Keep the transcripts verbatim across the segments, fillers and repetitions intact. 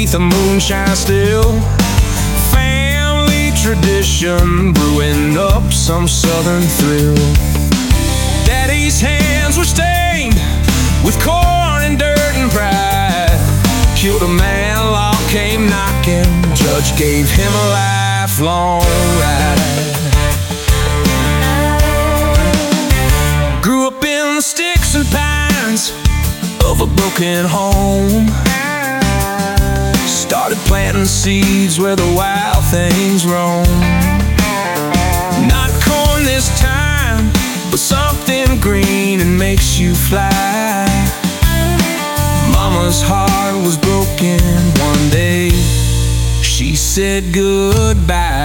beneath the moonshine still. Family tradition brewing up some southern thrill. Daddy's hands were stained with corn and dirt and pride. Killed a man, law came knocking. Judge gave him a lifelong ride. Grew up in the sticks and pines of a broken home. Started planting seeds where the wild things roam. Not corn this time, but something green and makes you fly. Mama's heart was broken one day. She said goodbye.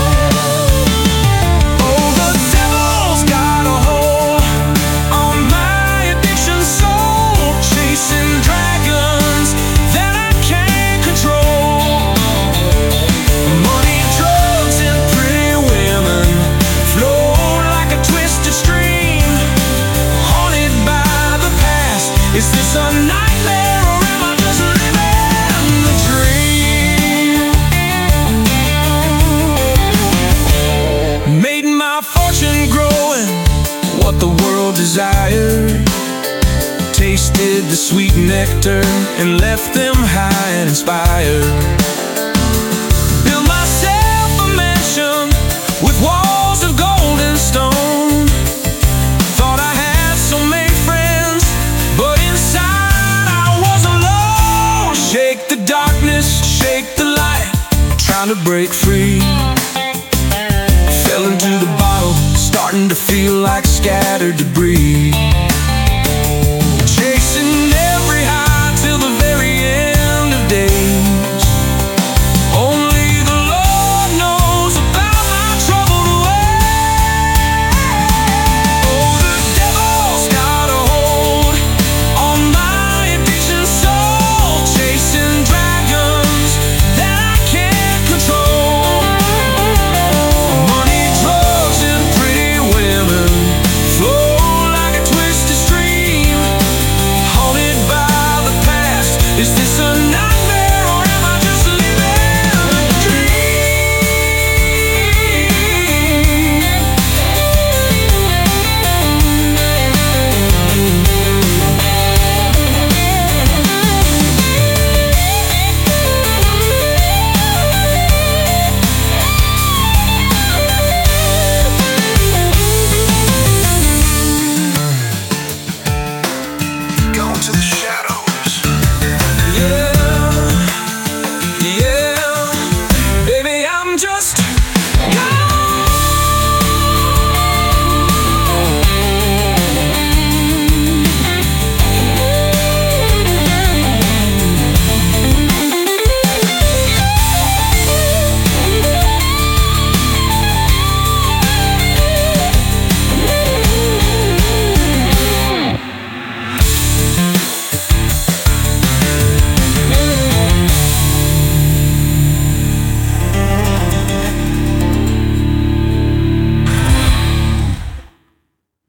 Is this a nightmare or am I just living the dream? Made my fortune growing what the world desired. Tasted the sweet nectar and left them high and inspired. Built myself a mansion with walls of gold and stone. Thought I had so many friends, but inside I was alone. Shake the darkness, shake the light, trying to break free. Fell into the bottle, starting to feel like scattered debris.